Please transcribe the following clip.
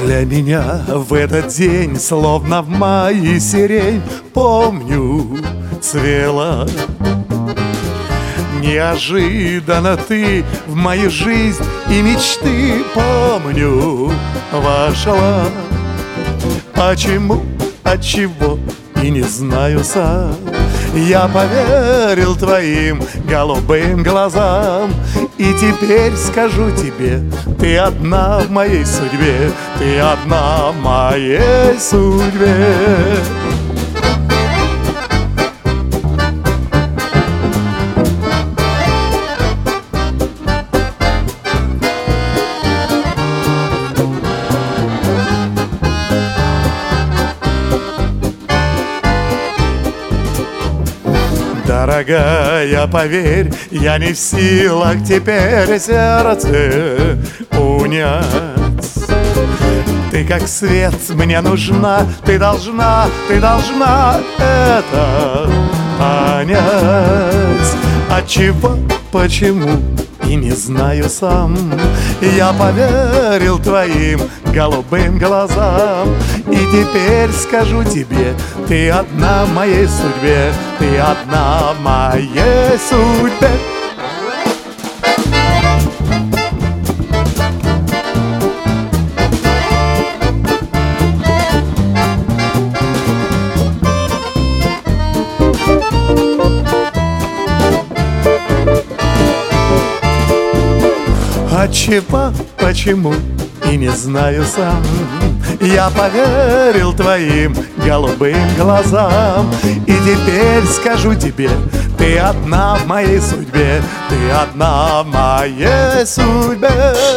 Для меня в этот день, словно в мае сирень, помню, цвела. Неожиданно ты в мою жизнь и мечты, помню, вошла. Почему, отчего, и не знаю сам. Я поверил твоим голубым глазам, и теперь скажу тебе: ты одна в моей судьбе, ты одна в моей судьбе. Дорогая, поверь, я не в силах теперь сердце унять. Ты как свет мне нужна, ты должна это понять. Отчего, почему, и не знаю сам. Я поверил твоим голубым глазам, и теперь скажу тебе: ты одна в моей судьбе, ты одна в моей судьбе. Отчего, почему, и не знаю сам. Я поверил твоим голубым глазам, и теперь скажу тебе: ты одна в моей судьбе, ты одна в моей судьбе.